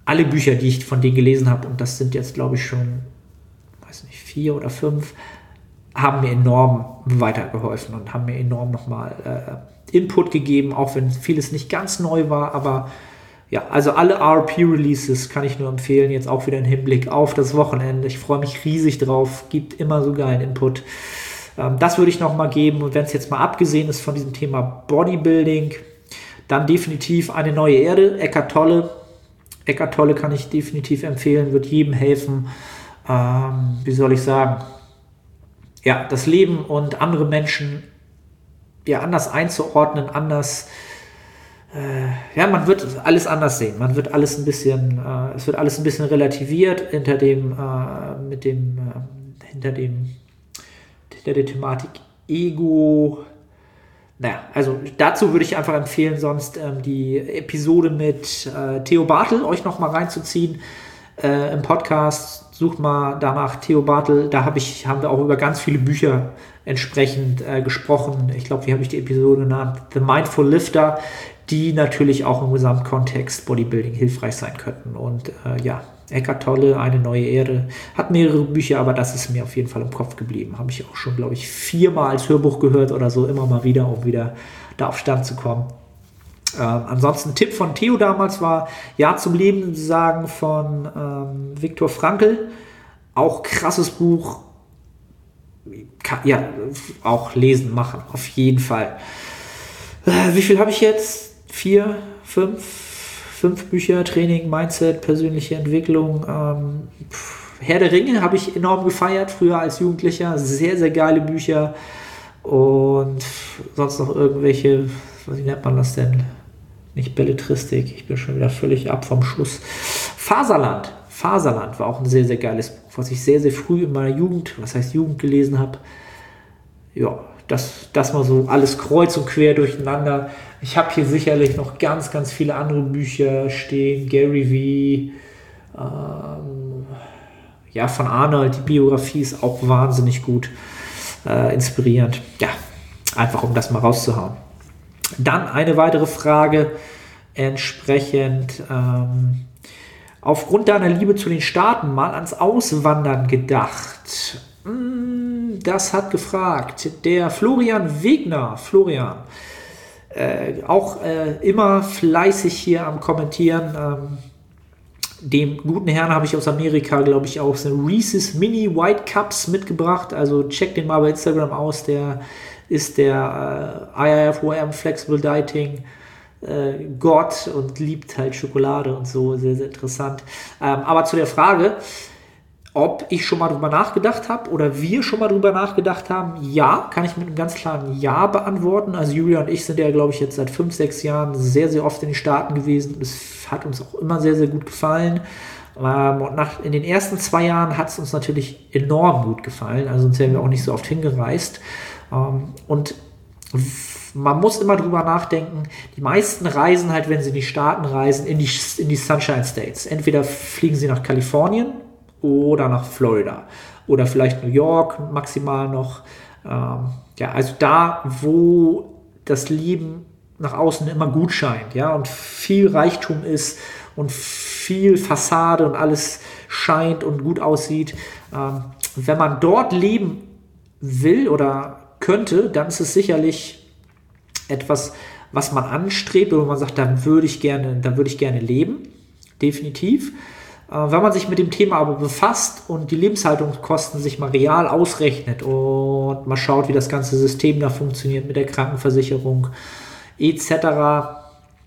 alle Bücher, die ich von denen gelesen habe, und das sind jetzt, glaube ich, schon, weiß nicht, vier oder fünf, haben mir enorm weitergeholfen und haben mir enorm nochmal äh, Input gegeben, auch wenn vieles nicht ganz neu war, aber ja, also alle R P-Releases kann ich nur empfehlen, jetzt auch wieder im Hinblick auf das Wochenende. Ich freue mich riesig drauf, gibt immer so geilen Input. Ähm, das würde ich nochmal geben, und wenn es jetzt mal abgesehen ist von diesem Thema Bodybuilding, dann definitiv Eine neue Erde, Eckhart Tolle. Eckhart Tolle kann ich definitiv empfehlen, wird jedem helfen, ähm, wie soll ich sagen, ja, das Leben und andere Menschen ja anders einzuordnen, anders, äh, ja, man wird alles anders sehen, man wird alles ein bisschen, äh, es wird alles ein bisschen relativiert hinter dem, äh, mit dem, äh, hinter dem, hinter der Thematik Ego. Naja, also dazu würde ich einfach empfehlen, sonst ähm, die Episode mit äh, Theo Bartel euch nochmal reinzuziehen äh, im Podcast. Sucht mal danach Theo Bartel, da hab ich, haben wir auch über ganz viele Bücher entsprechend äh, gesprochen. Ich glaube, wie habe ich die Episode genannt? The Mindful Lifter, die natürlich auch im Gesamtkontext Bodybuilding hilfreich sein könnten. Und äh, ja, Eckhart Tolle, Eine neue Erde, hat mehrere Bücher, aber das ist mir auf jeden Fall im Kopf geblieben. Habe ich auch schon, glaube ich, viermal als Hörbuch gehört oder so, immer mal wieder, um wieder da auf Stand zu kommen. Ähm, ansonsten Tipp von Theo damals war Ja zum Leben sagen von ähm, Viktor Frankl. Auch krasses Buch. Kann, ja, auch lesen, machen, auf jeden Fall. Äh, wie viel habe ich jetzt? Vier, fünf? Fünf Bücher, Training, Mindset, persönliche Entwicklung. Ähm, Herr der Ringe habe ich enorm gefeiert, früher als Jugendlicher. Sehr, sehr geile Bücher. Und sonst noch irgendwelche, wie nennt man das denn? Nicht Belletristik, ich bin schon wieder völlig ab vom Schuss. Faserland. Faserland war auch ein sehr, sehr geiles Buch, was ich sehr, sehr früh in meiner Jugend, was heißt Jugend, gelesen habe. Ja, das, das mal so alles kreuz und quer durcheinander. Ich habe hier sicherlich noch ganz, ganz viele andere Bücher stehen. Gary V. Ähm, ja, von Arnold, die Biografie ist auch wahnsinnig gut, äh, inspirierend. Ja, einfach um das mal rauszuhauen. Dann eine weitere Frage entsprechend. Ähm, aufgrund deiner Liebe zu den Staaten mal ans Auswandern gedacht. Das hat gefragt der Florian Wegner. Florian, äh, auch äh, immer fleißig hier am Kommentieren. Ähm, dem guten Herrn habe ich aus Amerika, glaube ich, auch so Reese's Mini White Cups mitgebracht. Also check den mal bei Instagram aus. Der ist der äh, I I F O M Flexible Dieting äh, Gott und liebt halt Schokolade und so. Sehr, sehr interessant. Ähm, aber zu der Frage, ob ich schon mal drüber nachgedacht habe oder wir schon mal drüber nachgedacht haben, ja, kann ich mit einem ganz klaren Ja beantworten. Also Julia und ich sind ja, glaube ich, jetzt seit fünf, sechs Jahren sehr, sehr oft in den Staaten gewesen. Das hat uns auch immer sehr, sehr gut gefallen. Ähm, und nach, in den ersten zwei Jahren hat es uns natürlich enorm gut gefallen. Also sonst wären wir auch nicht so oft hingereist. Ähm, und man muss immer drüber nachdenken, die meisten reisen halt, wenn sie in die Staaten reisen, in die, in die Sunshine States. Entweder fliegen sie nach Kalifornien oder nach Florida oder vielleicht New York maximal noch. Ähm, ja, also da, wo das Leben nach außen immer gut scheint, ja, und viel Reichtum ist und viel Fassade und alles scheint und gut aussieht. Ähm, wenn man dort leben will oder könnte, dann ist es sicherlich etwas, was man anstrebt, oder man sagt, da würde ich gerne, da würde ich gerne leben, definitiv. Wenn man sich mit dem Thema aber befasst und die Lebenshaltungskosten sich mal real ausrechnet und mal schaut, wie das ganze System da funktioniert mit der Krankenversicherung et cetera.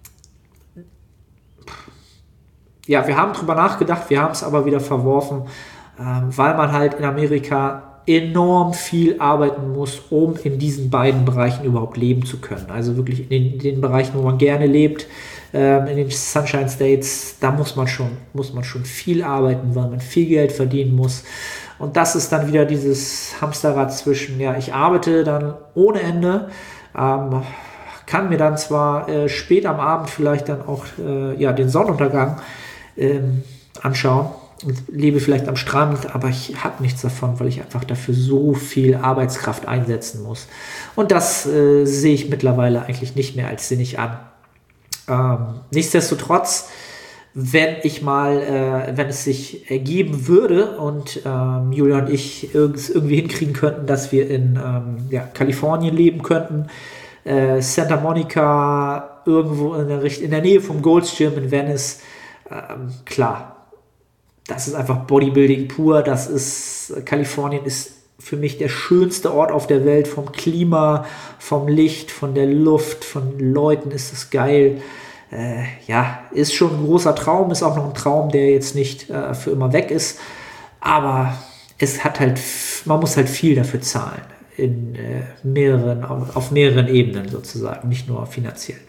Ja, wir haben drüber nachgedacht, wir haben es aber wieder verworfen, weil man halt in Amerika enorm viel arbeiten muss, um in diesen beiden Bereichen überhaupt leben zu können. Also wirklich in den, in den Bereichen, wo man gerne lebt, ähm, in den Sunshine States, da muss man schon, muss man schon viel arbeiten, weil man viel Geld verdienen muss. Und das ist dann wieder dieses Hamsterrad zwischen, ja, ich arbeite dann ohne Ende, ähm, kann mir dann zwar äh, spät am Abend vielleicht dann auch äh, ja, den Sonnenuntergang ähm, anschauen, und lebe vielleicht am Strand, aber ich habe nichts davon, weil ich einfach dafür so viel Arbeitskraft einsetzen muss. Und das äh, sehe ich mittlerweile eigentlich nicht mehr als sinnig an. Ähm, nichtsdestotrotz wenn ich mal, äh, wenn es sich ergeben würde und ähm, Julia und ich irg- irgendwie hinkriegen könnten, dass wir in ähm, ja, Kalifornien leben könnten, äh, Santa Monica, irgendwo in der, Richt- in der Nähe vom Gold's Gym in Venice, ähm, klar, das ist einfach Bodybuilding pur, das ist, Kalifornien ist für mich der schönste Ort auf der Welt, vom Klima, vom Licht, von der Luft, von den Leuten ist es geil. Äh, ja, ist schon ein großer Traum, ist auch noch ein Traum, der jetzt nicht äh, für immer weg ist, aber es hat halt, man muss halt viel dafür zahlen, in äh, mehreren, auf, auf mehreren Ebenen sozusagen, nicht nur finanziell.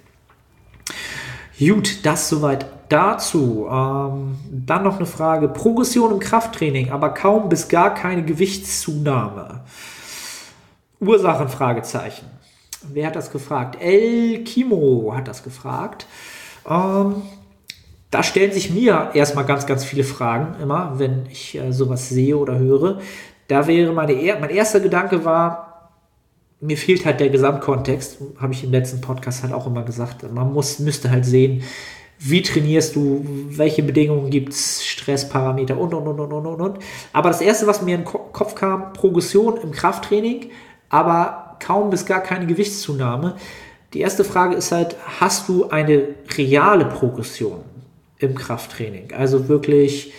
Gut, das soweit dazu. Ähm, dann noch eine Frage. Progression im Krafttraining, aber kaum bis gar keine Gewichtszunahme. Ursachen? Fragezeichen. Wer hat das gefragt? El Kimo hat das gefragt. Ähm, da stellen sich mir erstmal ganz, ganz viele Fragen immer, wenn ich äh, sowas sehe oder höre. Da wäre meine, mein erster Gedanke war, mir fehlt halt der Gesamtkontext, habe ich im letzten Podcast halt auch immer gesagt. Man muss, müsste halt sehen, wie trainierst du, welche Bedingungen gibt es, Stressparameter und, und, und, und, und, und. Aber das Erste, was mir in den Kopf kam, Progression im Krafttraining, aber kaum bis gar keine Gewichtszunahme. Die erste Frage ist halt, hast du eine reale Progression im Krafttraining? Also wirklich,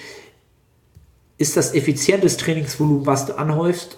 ist das effizientes Trainingsvolumen, was du anhäufst?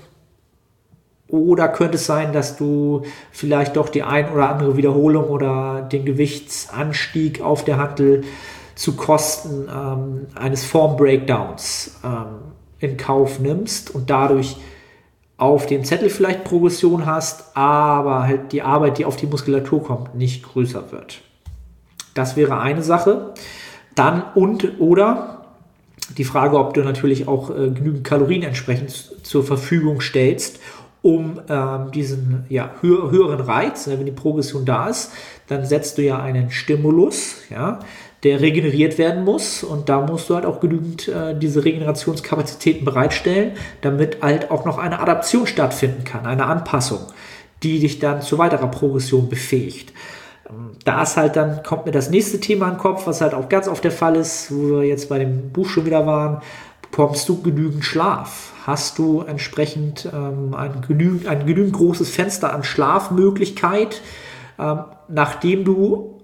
Oder könnte es sein, dass du vielleicht doch die ein oder andere Wiederholung oder den Gewichtsanstieg auf der Hantel zu Kosten ähm, eines Form-Breakdowns ähm, in Kauf nimmst und dadurch auf dem Zettel vielleicht Progression hast, aber halt die Arbeit, die auf die Muskulatur kommt, nicht größer wird. Das wäre eine Sache. Dann und oder die Frage, ob du natürlich auch äh, genügend Kalorien entsprechend zur Verfügung stellst, um ähm, diesen ja, höher, höheren Reiz, wenn die Progression da ist, dann setzt du ja einen Stimulus, ja, der regeneriert werden muss und da musst du halt auch genügend äh, diese Regenerationskapazitäten bereitstellen, damit halt auch noch eine Adaption stattfinden kann, eine Anpassung, die dich dann zu weiterer Progression befähigt. Da ist halt dann, kommt mir das nächste Thema in den Kopf, was halt auch ganz oft der Fall ist, wo wir jetzt bei dem Buch schon wieder waren, bekommst du genügend Schlaf? Hast du entsprechend ähm, ein, genügend, ein genügend großes Fenster an Schlafmöglichkeit, ähm, nachdem du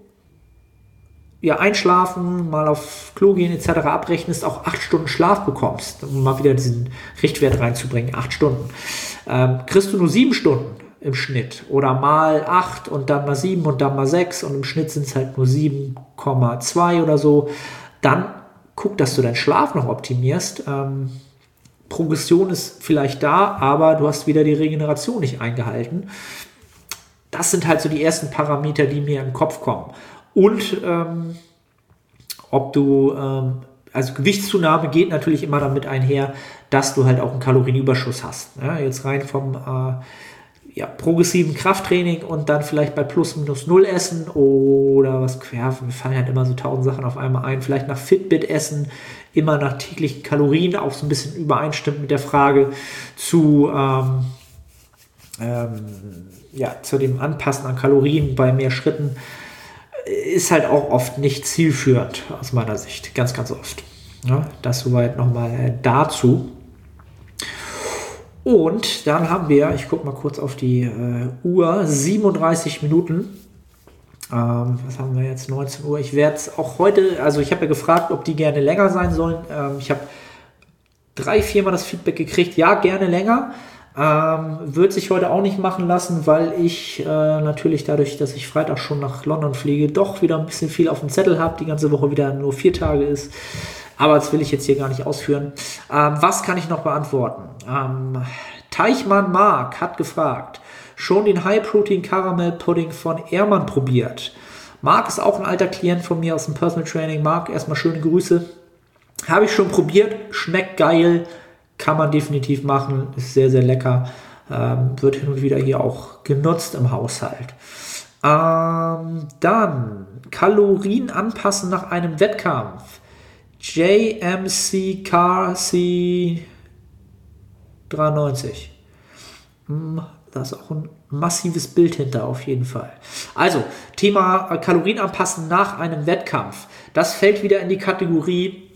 ja einschlafen, mal auf Klo gehen et cetera abrechnest, auch acht Stunden Schlaf bekommst, um mal wieder diesen Richtwert reinzubringen, acht Stunden. Ähm, kriegst du nur sieben Stunden im Schnitt oder mal acht und dann mal sieben und dann mal sechs und im Schnitt sind es halt nur sieben Komma zwei oder so, dann guck, dass du deinen Schlaf noch optimierst. Ähm, Progression ist vielleicht da, aber du hast wieder die Regeneration nicht eingehalten. Das sind halt so die ersten Parameter, die mir in den Kopf kommen. Und ähm, ob du, ähm, also Gewichtszunahme geht natürlich immer damit einher, dass du halt auch einen Kalorienüberschuss hast. Ja, jetzt rein vom äh, ja, progressiven Krafttraining und dann vielleicht bei plus minus null essen oder was, ja, mir fallen halt immer so tausend Sachen auf einmal ein, vielleicht nach Fitbit essen, immer nach täglichen Kalorien, auch so ein bisschen übereinstimmt mit der Frage zu, ähm, ähm, ja, zu dem Anpassen an Kalorien bei mehr Schritten, ist halt auch oft nicht zielführend aus meiner Sicht, ganz, ganz oft. Ja, das soweit nochmal dazu. Und dann haben wir, ich gucke mal kurz auf die äh, Uhr, siebenunddreißig Minuten. Ähm, was haben wir jetzt? neunzehn Uhr. Ich werde es auch heute, also ich habe ja gefragt, ob die gerne länger sein sollen. Ähm, ich habe drei, viermal das Feedback gekriegt, ja, gerne länger. Ähm, wird sich heute auch nicht machen lassen, weil ich äh, natürlich dadurch, dass ich Freitag schon nach London fliege, doch wieder ein bisschen viel auf dem Zettel habe, die ganze Woche wieder nur vier Tage ist. Aber das will ich jetzt hier gar nicht ausführen. Ähm, was kann ich noch beantworten? Ähm, Teichmann Mark hat gefragt, schon den High-Protein-Caramel-Pudding von Ehrmann probiert. Mark ist auch ein alter Klient von mir aus dem Personal Training. Mark, erstmal schöne Grüße. Habe ich schon probiert, schmeckt geil, kann man definitiv machen, ist sehr, sehr lecker. Ähm, wird hin und wieder hier auch genutzt im Haushalt. Ähm, dann Kalorien anpassen nach einem Wettkampf. J M C Car C dreiundneunzig. Hm, das ist auch ein massives Bild hinter auf jeden Fall. Also, Thema Kalorien anpassen nach einem Wettkampf. Das fällt wieder in die Kategorie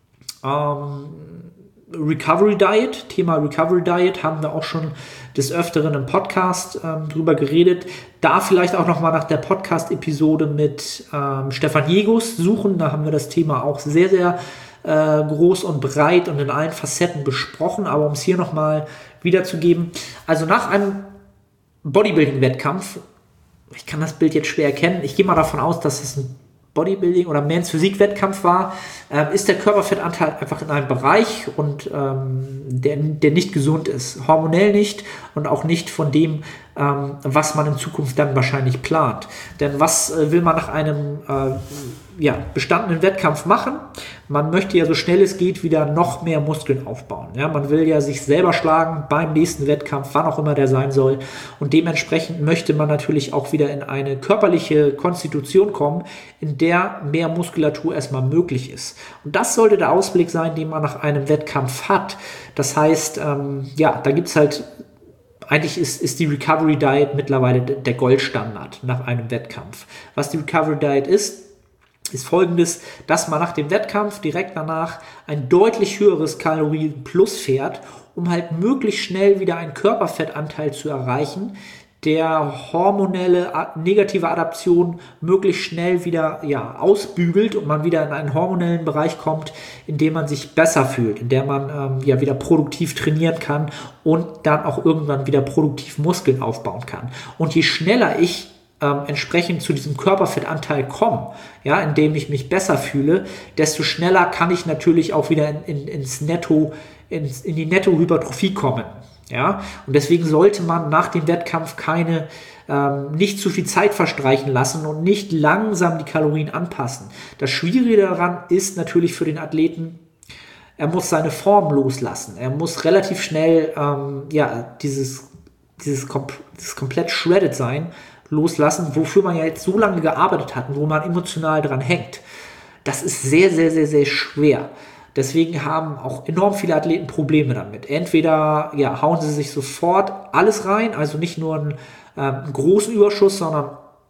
ähm, Recovery Diet. Thema Recovery Diet haben wir auch schon des Öfteren im Podcast ähm, drüber geredet. Da vielleicht auch nochmal nach der Podcast-Episode mit ähm, Stefan Jegus suchen. Da haben wir das Thema auch sehr, sehr äh, groß und breit und in allen Facetten besprochen. Aber um es hier nochmal wiederzugeben. Also nach einem Bodybuilding-Wettkampf, ich kann das Bild jetzt schwer erkennen, ich gehe mal davon aus, dass es ein Bodybuilding oder Men's Physik-Wettkampf war, äh, ist der Körperfettanteil einfach in einem Bereich und ähm, der, der nicht gesund ist. Hormonell nicht und auch nicht von dem, ähm, was man in Zukunft dann wahrscheinlich plant. Denn was äh, will man nach einem äh, ja, bestandenen Wettkampf machen? Man möchte ja so schnell es geht wieder noch mehr Muskeln aufbauen. Ja, man will ja sich selber schlagen beim nächsten Wettkampf, wann auch immer der sein soll. Und dementsprechend möchte man natürlich auch wieder in eine körperliche Konstitution kommen, in der mehr Muskulatur erstmal möglich ist. Und das sollte der Ausblick sein, den man nach einem Wettkampf hat. Das heißt, ähm, ja, da gibt es halt, eigentlich ist, ist die Recovery Diet mittlerweile der Goldstandard nach einem Wettkampf. Was die Recovery Diet ist, ist folgendes, dass man nach dem Wettkampf direkt danach ein deutlich höheres Kalorien-Plus fährt, um halt möglichst schnell wieder einen Körperfettanteil zu erreichen, der hormonelle negative Adaption möglichst schnell wieder ja, ausbügelt und man wieder in einen hormonellen Bereich kommt, in dem man sich besser fühlt, in dem man ähm, ja wieder produktiv trainieren kann und dann auch irgendwann wieder produktiv Muskeln aufbauen kann. Und je schneller ich ähm, entsprechend zu diesem Körperfettanteil komme, ja, indem ich mich besser fühle, desto schneller kann ich natürlich auch wieder in, in, ins Netto, ins, in die Nettohypertrophie kommen. Ja, und deswegen sollte man nach dem Wettkampf keine, ähm, nicht zu viel Zeit verstreichen lassen und nicht langsam die Kalorien anpassen. Das Schwierige daran ist natürlich für den Athleten, er muss seine Form loslassen. Er muss relativ schnell, ähm, ja, dieses, dieses, kom- dieses komplett shredded sein loslassen, wofür man ja jetzt so lange gearbeitet hat und wo man emotional dran hängt. Das ist sehr, sehr, sehr, sehr schwer. Deswegen haben auch enorm viele Athleten Probleme damit. Entweder ja, hauen sie sich sofort alles rein, also nicht nur einen, äh, einen großen Überschuss, sondern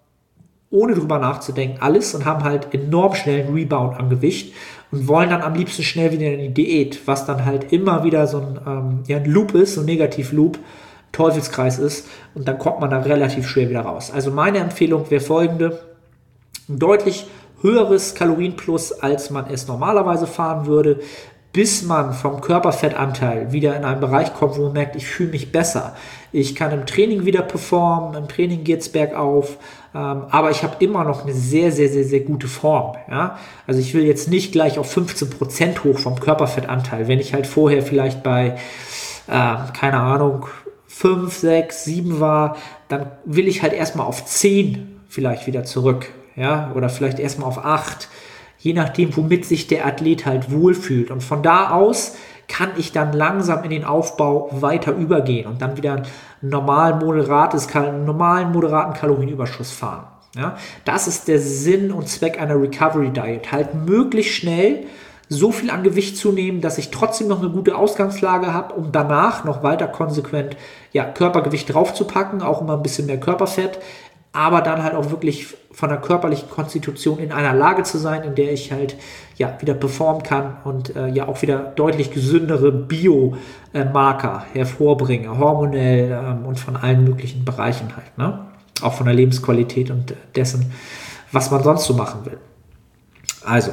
ohne drüber nachzudenken alles und haben halt enorm schnell einen Rebound am Gewicht und wollen dann am liebsten schnell wieder in die Diät, was dann halt immer wieder so ein, ähm, ja, ein Loop ist, so ein Negativ-Loop, Teufelskreis ist und dann kommt man da relativ schwer wieder raus. Also meine Empfehlung wäre folgende: ein deutlich höheres Kalorienplus, als man es normalerweise fahren würde, bis man vom Körperfettanteil wieder in einen Bereich kommt, wo man merkt, ich fühle mich besser. Ich kann im Training wieder performen, im Training geht es bergauf, ähm, aber ich habe immer noch eine sehr, sehr, sehr, sehr gute Form. Ja? Also ich will jetzt nicht gleich auf fünfzehn Prozent hoch vom Körperfettanteil, wenn ich halt vorher vielleicht bei, äh, keine Ahnung, fünf, sechs, sieben war, dann will ich halt erstmal auf zehn vielleicht wieder zurück. Ja, oder vielleicht erstmal auf acht, je nachdem, womit sich der Athlet halt wohlfühlt. Und von da aus kann ich dann langsam in den Aufbau weiter übergehen und dann wieder ein normal moderates, einen normalen moderaten Kalorienüberschuss fahren. Ja, das ist der Sinn und Zweck einer Recovery Diet. Halt möglichst schnell so viel an Gewicht zunehmen, dass ich trotzdem noch eine gute Ausgangslage habe, um danach noch weiter konsequent ja, Körpergewicht draufzupacken, auch immer ein bisschen mehr Körperfett, aber dann halt auch wirklich von der körperlichen Konstitution in einer Lage zu sein, in der ich halt ja wieder performen kann und äh, ja auch wieder deutlich gesündere Biomarker hervorbringe, hormonell ähm, und von allen möglichen Bereichen halt, ne? Auch von der Lebensqualität und dessen, was man sonst so machen will. Also,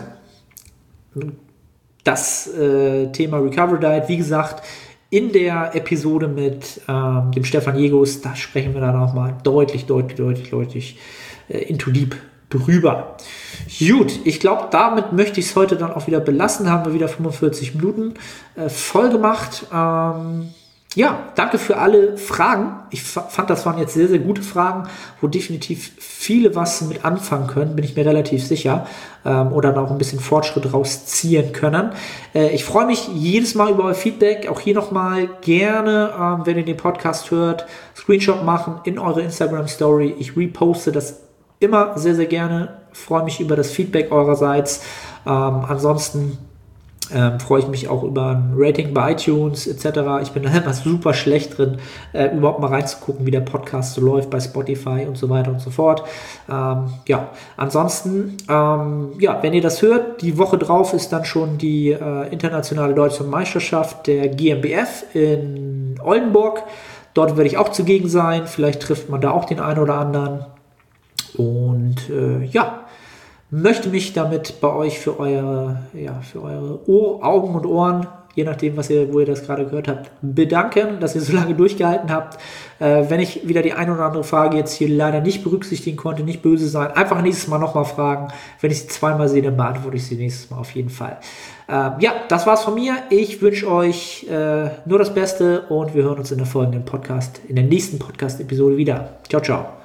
das äh, Thema Recovery Diet, wie gesagt, in der Episode mit ähm, dem Stefan Jegus, da sprechen wir dann auch mal deutlich, deutlich, deutlich, deutlich äh, into deep drüber. Gut, ich glaube, damit möchte ich es heute dann auch wieder belassen. Haben wir wieder fünfundvierzig Minuten äh, voll gemacht. Ähm, ja, danke für alle Fragen. Ich f- fand, das waren jetzt sehr, sehr gute Fragen, wo definitiv viele was mit anfangen können, bin ich mir relativ sicher, ähm, oder dann auch ein bisschen Fortschritt rausziehen können. Äh, ich freue mich jedes Mal über euer Feedback. Auch hier nochmal gerne, ähm, wenn ihr den Podcast hört, Screenshot machen in eure Instagram-Story. Ich reposte das immer sehr, sehr gerne. Freue mich über das Feedback eurerseits. Ähm, ansonsten Ähm, freue ich mich auch über ein Rating bei iTunes et cetera. Ich bin da immer super schlecht drin, äh, überhaupt mal reinzugucken, wie der Podcast so läuft bei Spotify und so weiter und so fort. Ähm, ja, ansonsten, ähm, ja, wenn ihr das hört, die Woche drauf ist dann schon die äh, internationale deutsche Meisterschaft der G m B F in Oldenburg. Dort werde ich auch zugegen sein. Vielleicht trifft man da auch den einen oder anderen. Und äh, ja, möchte mich damit bei euch für eure, ja, für eure Ohr, Augen und Ohren, je nachdem, was ihr, wo ihr das gerade gehört habt, bedanken, dass ihr so lange durchgehalten habt. Äh, wenn ich wieder die eine oder andere Frage jetzt hier leider nicht berücksichtigen konnte, nicht böse sein, einfach nächstes Mal nochmal fragen. Wenn ich sie zweimal sehe, dann beantworte ich sie nächstes Mal auf jeden Fall. Äh, ja, das war's von mir. Ich wünsche euch äh, nur das Beste und wir hören uns in der folgenden Podcast, in der nächsten Podcast-Episode wieder. Ciao, ciao.